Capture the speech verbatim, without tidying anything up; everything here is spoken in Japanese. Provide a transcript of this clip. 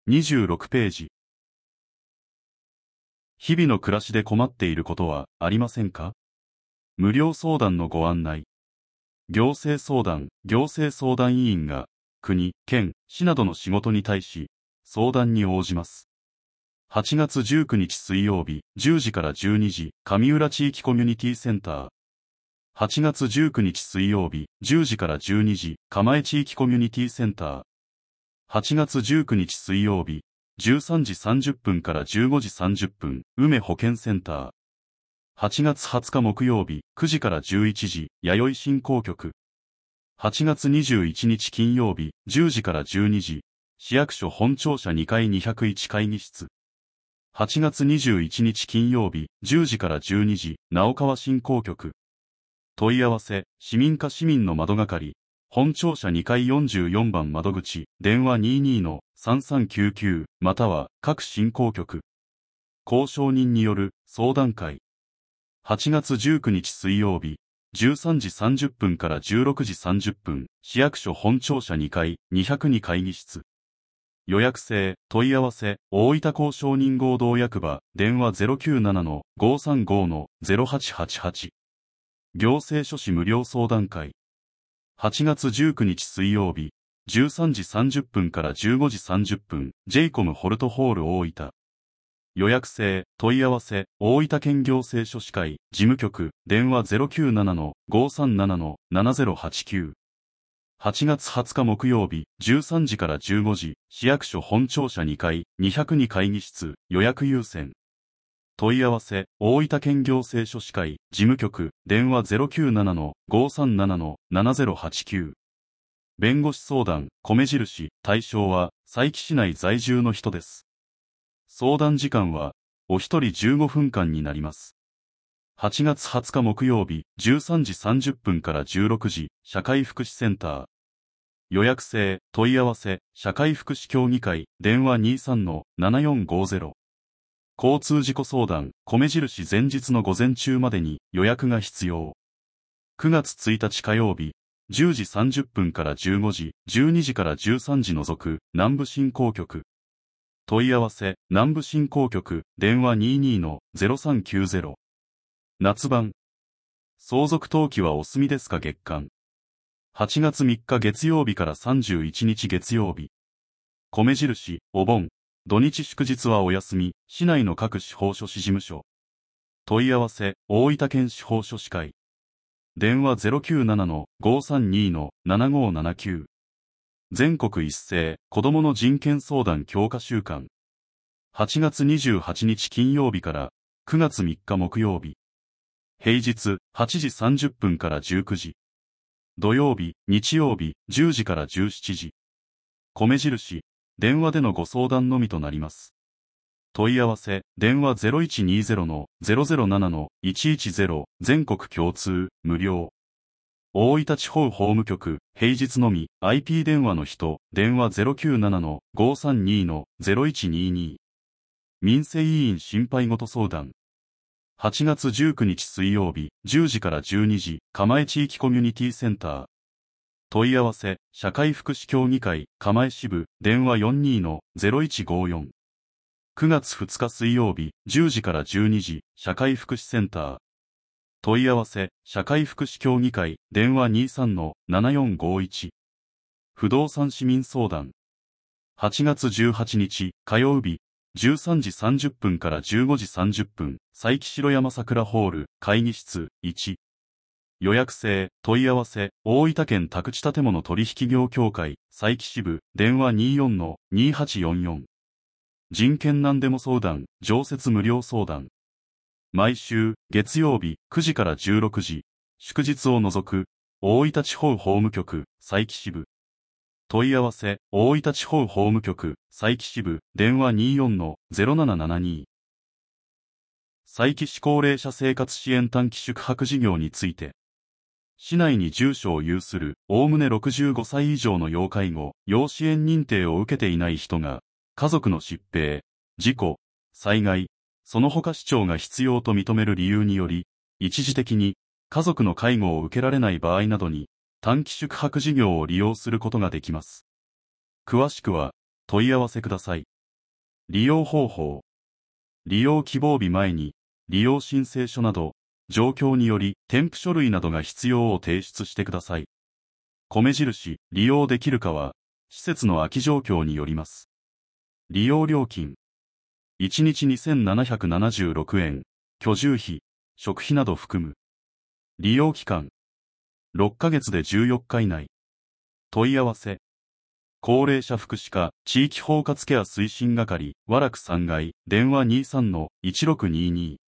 にじゅうろくページ。日々の暮らしで困っていることはありませんか？無料相談のご案内。行政相談、行政相談委員が、国、県、市などの仕事に対し、相談に応じます。はちがつじゅうくにち水曜日、じゅうじからじゅうにじ、上浦地域コミュニティセンター。はちがつじゅうくにち水曜日、じゅうじからじゅうにじ、蒲江地域コミュニティセンター。はちがつじゅうくにち水曜日、じゅうさんじさんじゅっぷんからじゅうごじさんじゅっぷん、梅保健センター。はちがつはつか木曜日、くじからじゅういちじ、弥生振興局。はちがつにじゅういちにち金曜日、じゅうじからじゅうにじ、市役所本庁舎にかいにひゃくいち会議室。はちがつにじゅういちにち金曜日、じゅうじからじゅうにじ、直川振興局。問い合わせ、市民課市民の窓係、本庁舎にかいよんじゅうよんばん窓口、電話 にじゅうに のさんさんきゅうきゅう、または各振興局。交渉人による相談会。はちがつじゅうくにち水曜日、じゅうさんじさんじゅっぷんからじゅうろくじさんじゅっぷん、市役所本庁舎にかい、にひゃくに会議室。予約制、問い合わせ、大分交渉人合同役場、電話 ゼロきゅうなな のごさんご のゼロはちはちはち。行政書士無料相談会。はちがつじゅうくにち水曜日、じゅうさんじさんじゅっぷんからじゅうごじさんじゅっぷん、ジェイコム ホルトホール大分。予約制、問い合わせ、大分県行政書士会、事務局、電話 ゼロきゅうなな のごさんなな のななゼロはちきゅう。はちがつはつか木曜日、じゅうさんじからじゅうごじ、市役所本庁舎にかい、にひゃくに会議室、予約優先。問い合わせ、大分県行政書士会、事務局、電話 ゼロきゅうなな のごさんなな のななゼロはちきゅう。弁護士相談、米印、対象は、佐伯市内在住の人です。相談時間は、お一人じゅうごふんかんになります。はちがつはつか木曜日、じゅうさんじさんじゅっぷんからじゅうろくじ、社会福祉センター。予約制、問い合わせ、社会福祉協議会、電話 にじゅうさん のななよんごゼロ。交通事故相談、米印前日の午前中までに予約が必要。くがつついたち火曜日、じゅうじさんじゅっぷんからじゅうごじ、じゅうにじからじゅうさんじ除く、南部振興局。問い合わせ、南部振興局、電話 にじゅうに のゼロさんきゅうゼロ。夏版。相続登記はお済みですか月間。はちがつみっか月曜日からさんじゅういちにち月曜日。米印、お盆、土日祝日はお休み、市内の各司法書士事務所。問い合わせ、大分県司法書士会。電話 ゼロきゅうなな のごさんに のななごななきゅう。全国一斉、子どもの人権相談強化週間。はちがつにじゅうはちにち金曜日からくがつみっか木曜日。平日、はちじさんじゅっぷんからじゅうくじ。土曜日、日曜日、じゅうじからじゅうしちじ。米印、電話でのご相談のみとなります。問い合わせ、電話 ゼロいちにゼロ のゼロゼロなな のいちいちゼロ、全国共通、無料。大分地方法務局、平日のみ、アイピー 電話の人、電話 ゼロきゅうなな のごさんに のゼロいちにに。民生委員心配事相談。はちがつじゅうくにち水曜日、じゅうじからじゅうにじ、蒲江地域コミュニティセンター。問い合わせ、社会福祉協議会、蒲江支部、電話 よんじゅうに のゼロいちごよん。くがつふつか水曜日、じゅうじからじゅうにじ、社会福祉センター。問い合わせ、社会福祉協議会、電話 にじゅうさん のななよんごいち。不動産市民相談。はちがつじゅうはちにち、火曜日、じゅうさんじさんじゅっぷんからじゅうごじさんじゅっぷん、佐伯城山桜ホール、会議室、いち。予約制、問い合わせ、大分県宅地建物取引業協会、佐伯支部、電話 にじゅうよん のにはちよんよん。人権なんでも相談、常設無料相談。毎週、月曜日、くじからじゅうろくじ、祝日を除く、大分地方法務局、佐伯支部。問い合わせ、大分地方法務局、佐伯支部、電話 にじゅうよん のゼロななななに。佐伯市高齢者生活支援短期宿泊事業について。市内に住所を有する、おおむねろくじゅうごさい以上の要介護、要支援認定を受けていない人が、家族の疾病、事故、災害、その他視聴が必要と認める理由により、一時的に家族の介護を受けられない場合などに、短期宿泊事業を利用することができます。詳しくは、問い合わせください。 利用方法。利用希望日前に、利用申請書など、状況により、添付書類などが必要を提出してください。米印、利用できるかは、施設の空き状況によります。利用料金。いちにちにせんななひゃくななじゅうろくえん、居住費、食費など含む。利用期間。ろっかげつでじゅうよっか以内。問い合わせ。高齢者福祉課、地域包括ケア推進係、和楽さんがい、電話 にじゅうさんのいちろくにーにー。